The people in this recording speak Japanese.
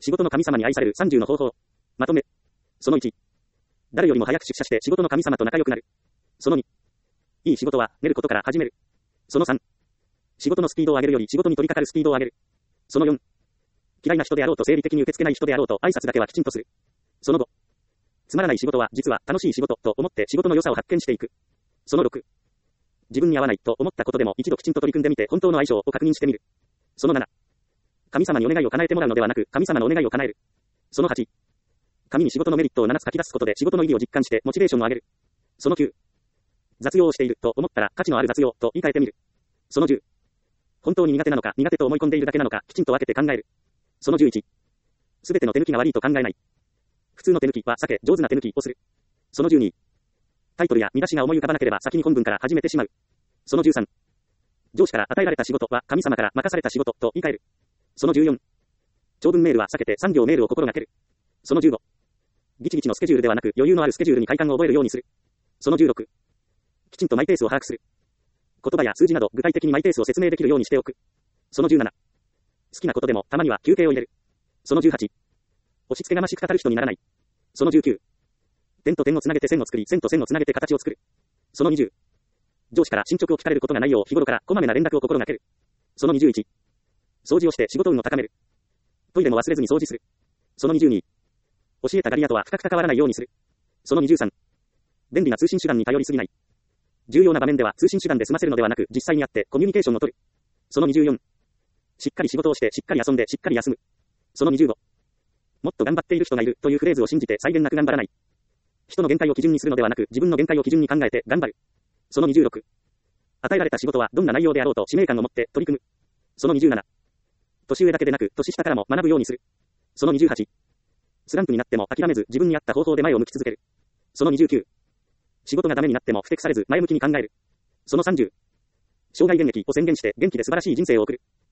仕事の神様に愛される30の方法。まとめ。その1。誰よりも早く出社して仕事の神様と仲良くなる。その2。いい仕事は練ることから始める。その3。仕事のスピードを上げるより仕事に取り掛かるスピードを上げる。その4。嫌いな人であろうと生理的に受け付けない人であろうと挨拶だけはきちんとする。その5。つまらない仕事は実は楽しい仕事と思って仕事の良さを発見していく。その6。自分に合わないと思ったことでも一度きちんと取り組んでみて本当の相性を確認してみる。その7。神様にお願いを叶えてもらうのではなく神様のお願いを叶える。その8。紙に仕事のメリットを7つ書き出すことで仕事の意義を実感してモチベーションを上げる。その9。雑用をしていると思ったら価値のある雑用と言い換えてみる。その10。本当に苦手なのか苦手と思い込んでいるだけなのかきちんと分けて考える。その11。すべての手抜きが悪いと考えない。普通の手抜きは避け上手な手抜きをする。その12。タイトルや見出しが思い浮かばなければ先に本文から始めてしまう。その13。上司から与えられた仕事は神様から任された仕事と言い換える。その14。長文メールは避けて産業メールを心がける。その15。ギチギチのスケジュールではなく余裕のあるスケジュールに快感を覚えるようにする。その16。きちんとマイペースを把握する。言葉や数字など具体的にマイペースを説明できるようにしておく。その17。好きなことでもたまには休憩を入れる。その18。押し付けがましく語る人にならない。その19。点と点をつなげて線を作り、線と線をつなげて形を作る。その20。上司から進捗を聞かれることがないよう日頃からこまめな連絡を心がける。その21。掃除をして仕事運を高める。トイレも忘れずに掃除する。その22。教えたガリアとは深く関わらないようにする。その23。便利な通信手段に頼りすぎない。重要な場面では通信手段で済ませるのではなく実際に会ってコミュニケーションを取る。その24。しっかり仕事をしてしっかり遊んでしっかり休む。その25。もっと頑張っている人がいるというフレーズを信じて際限なく頑張らない。人の限界を基準にするのではなく自分の限界を基準に考えて頑張る。その26。与えられた仕事はどんな内容であろうと使命感を持って取り組む。その27。年上だけでなく年下からも学ぶようにする。その28。スランプになっても諦めず自分に合った方法で前を向き続ける。その29。仕事がダメになっても不適されず前向きに考える。その30。生涯現役を宣言して元気で素晴らしい人生を送る。